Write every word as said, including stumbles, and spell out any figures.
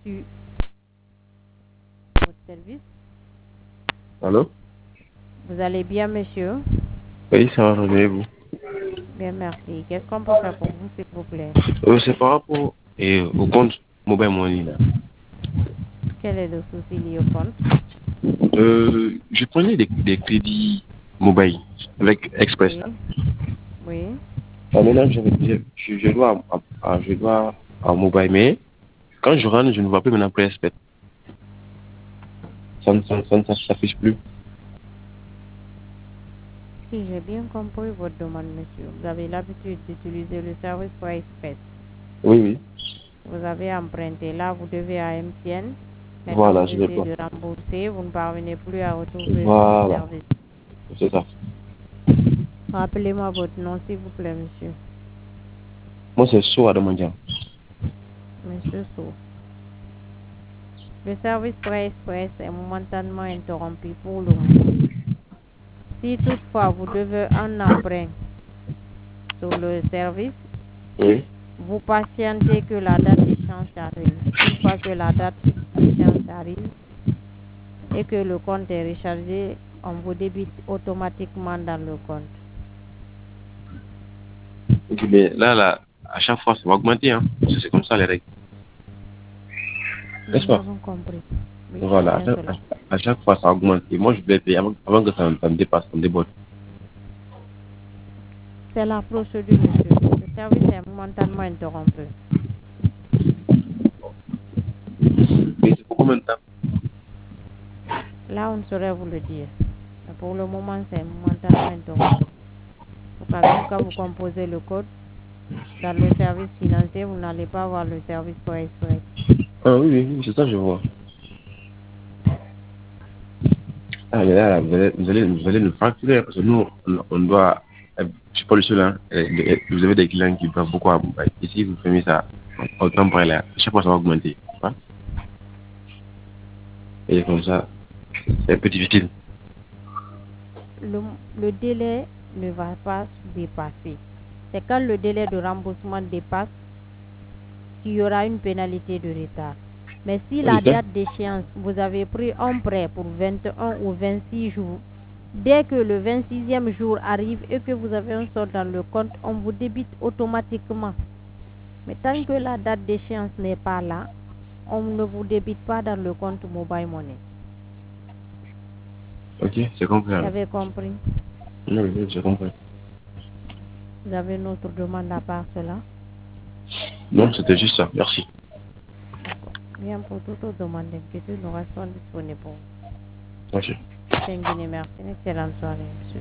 sur votre service. Allô? Vous allez bien, monsieur? Oui, ça va, et vous? Bien, merci. Qu'est-ce qu'on peut faire pour vous, s'il vous plaît? Euh, c'est par rapport et, au compte Mobile Money, là. Quel est le souci lié au compte? Euh, je prenais des, des crédits mobile avec Express, Oui, là. oui. Ah, maintenant, je, je, je, je dois, à, à- je dois en mobile, mais quand je rentre, je ne vois plus maintenant Express. Ça ne ça, ne- ça, ne s'affiche plus. Si j'ai bien compris votre demande, monsieur, vous avez l'habitude d'utiliser le service pour Express. Oui, oui. Vous avez emprunté là, vous devez à M T N. Maintenant, Voilà, vous je le essayez vois. de rembourser, vous ne parvenez plus à retrouver ce Voilà, service. c'est ça. Rappelez-moi votre nom, s'il vous plaît, monsieur. Moi, c'est Soa Adamandian. Monsieur Sou. Le service Prêt Express est momentanément interrompu pour le moment. Si toutefois vous devez un emprunt sur le service, Oui. vous patientez que la date d'échéance arrive. Une fois que la date d'échéance arrive et que le compte est rechargé, on vous débite automatiquement dans le compte. Ok, mais là, là, à chaque fois, ça va augmenter, hein. Parce que c'est comme ça, les règles. N'est-ce Nous pas? avons compris. Oui, c'est Voilà, à bien chaque, cela. à chaque fois, ça augmente. Et moi, je vais payer avant, avant que ça, ça me dépasse, ça me déborde. C'est la procédure, monsieur. Le service est momentanément interrompu. Mais c'est pour combien de temps? Là, on ne saurait vous le dire. Mais pour le moment, c'est momentanément interrompu. Au cas même quand vous composez le code, dans le service financier, vous n'allez pas avoir le service pour express. Ah oui, oui, oui, c'est ça, je vois. Ah, mais là, là, vous, allez, vous, allez, vous allez nous facturer, parce que nous, on, on doit... euh, Je suis pas le seul, hein. Euh, euh, Vous avez des clients qui doivent beaucoup à Mumbai. Ici, vous fermez ça, autant pour là. Chaque fois, ça va augmenter. Hein. Et comme ça, c'est un peu difficile. Le, le délai ne va pas dépasser. C'est quand le délai de remboursement dépasse qu'il y aura une pénalité de retard. Mais si Oui, la c'est ça. date d'échéance, vous avez pris un prêt pour vingt et un ou vingt-six jours, dès que le vingt-sixième jour arrive et que vous avez un solde dans le compte, on vous débite automatiquement. Mais tant que la date d'échéance n'est pas là, on ne vous débite pas dans le compte Mobile Money. Ok, c'est compris Vous alors. avez compris? Oui, oui, j'ai compris. Vous avez une autre demande à part cela? Non, c'était juste ça. Merci. D'accord. Bien, pour toute autre demande d'inquiétude, nous restons disponibles pour vous. Merci. C'est une Guinée, merci. Une excellente soirée, monsieur.